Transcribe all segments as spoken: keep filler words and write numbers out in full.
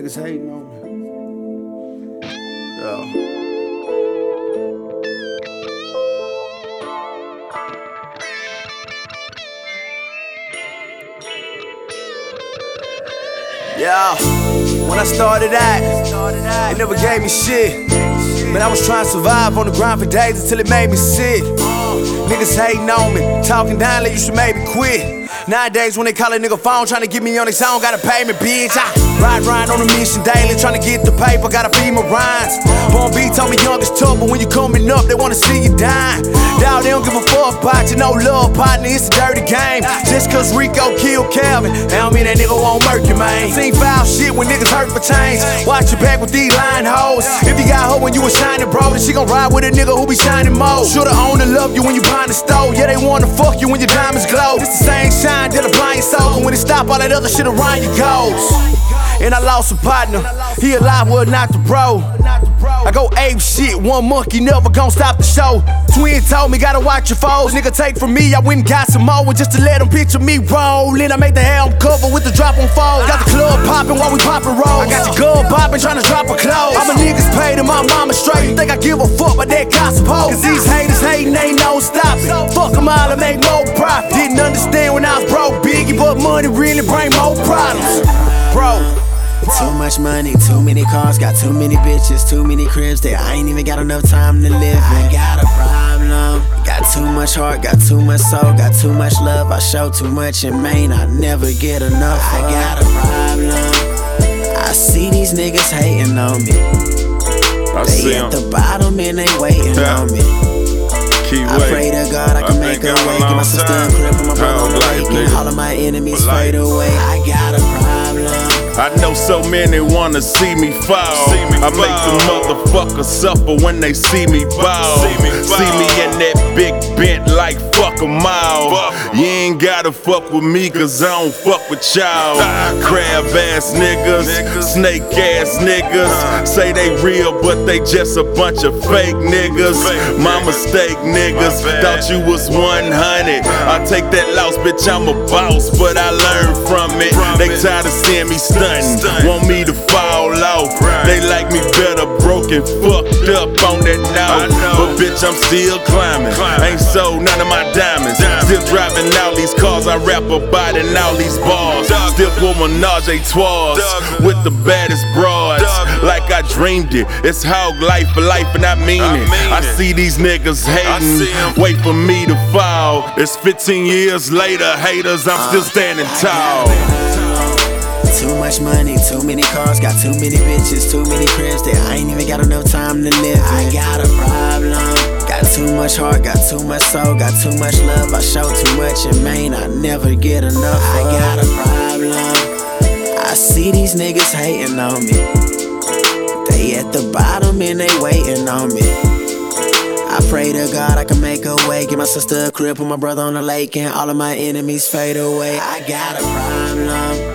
Niggas hating on me. Yo. Yeah, when I started out, they never gave me shit. Man, I was trying to survive on the grind for days until it made me sick. Niggas hating on me, talking down like you should maybe quit. Nowadays when they call a nigga phone trying to get me on their song, gotta pay me, bitch. I ride round on a mission daily, trying to get the paper, gotta feed my rhymes. Born B told me young is tough, but when you coming up, they wanna see you dying. Dawg, they don't give a fuck about you, no love, partner, it's a dirty game. Just cause Rico killed Calvin, that don't mean that nigga won't murk you, man. Seen foul shit when niggas hurt for change. Watch your back with these lying hoes. If you got her when you was shining, bro, then she gon' ride with a nigga who be shining more. Shoulda owned and love you when you behind the stove. Yeah, they wanna fuck you when your diamonds glow. It's the same shine that a blind soul, and when it stop, all that other shit around you goes. And I lost a partner, he alive, well not the bro. I go ape shit, one monkey never gon' stop the show. Twin told me gotta watch your foes. Nigga take from me, I went and got some more. And just to let them picture me rollin', I make the helm cover with the drop on fold. Got the club poppin' while we poppin' rolls. I got your gun poppin', tryna drop a clothes. All my niggas paid and my mama straight. You think I give a fuck about that gossip hoe? Cause these haters hatin', ain't no stopping. Fuck them all and make more profit. Didn't understand when I was broke, Biggie, but money really bring more problems. Bro. Too much money, too many cars, got too many bitches, too many cribs that I ain't even got enough time to live in. I got a problem, got too much heart, got too much soul, got too much love. I show too much in Maine, I never get enough. I got a problem, I see these niggas hating on me. I they see at them. the bottom and they waiting yeah. on me. Keep I pray to God I can I make a way, get my sister a crib and my brother on the lake, and all of my enemies fade away. I got a problem. I know so many wanna see me fall. See me I fall. Make the motherfuckers suffer when they see me ball. See me, see me in that big bent like fuck 'em all. Fuck you ain't gotta fuck with me cause I don't fuck with y'all. Crab ass niggas, niggas. Snake ass niggas. Uh, Say they real but they just a bunch of fake niggas. Fake My niggas. mistake niggas. Thought you was one hundred. Uh, I take that loss, bitch, I'm a boss, but I learned from it. From they tired of seeing me stuntin', want me to fall off. Right. They like me better broken, fucked up on that note. But bitch, I'm still climbing. climbing. Ain't sold none of my diamonds. diamonds. Still driving all these cars I rap about in all these bars. Doug. Still pull menage a trois with the baddest broads. Doug. Like I dreamed it. It's hog life for life and I mean I it. Mean I it. see these niggas hating, wait for me to fall. It's fifteen years later, haters, I'm uh, still standing tall. Too much money, too many cars, got too many bitches, too many cribs that I ain't even got enough time to live in. I got a problem, got too much heart, got too much soul, got too much love. I show too much in Maine, I never get enough. I got a problem, I see these niggas hating on me. They at the bottom and they waiting on me. I pray to God I can make a way, get my sister a crib, put my brother on the lake, and all of my enemies fade away. I got a problem.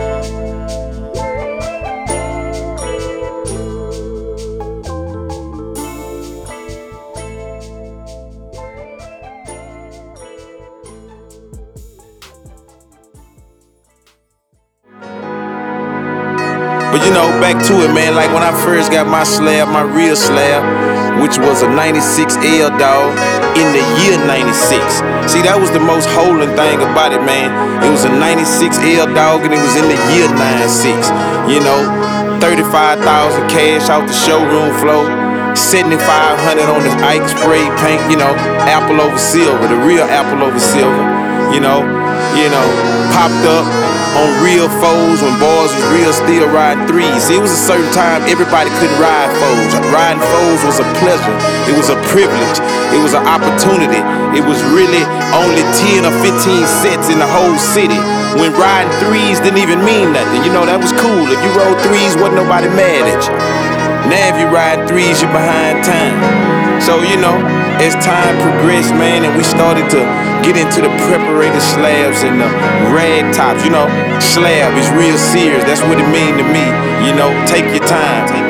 But you know, back to it, man, like when I first got my slab, my real slab, which was a ninety-six L, dog, in the year ninety-six. See, that was the most holding thing about it, man. It was a ninety-six L, dog, and it was in the year ninety-six. You know, thirty-five thousand cash out the showroom floor, seventy-five hundred on the Ike spray paint, you know, apple over silver, the real apple over silver, you know, you know, popped up on real foes when boys was real still riding threes. See, it was a certain time everybody couldn't ride foes. Riding foes was a pleasure. It was a privilege. It was an opportunity. It was really only ten or fifteen sets in the whole city. When riding threes didn't even mean nothing. You know, that was cool. If you rode threes, wasn't nobody mad at you. Now if you ride threes, you're behind time. So, you know, as time progressed, man, and we started to get into the preparated slabs and the rag tops, you know, slab is real serious. That's what it mean to me. You know, take your time.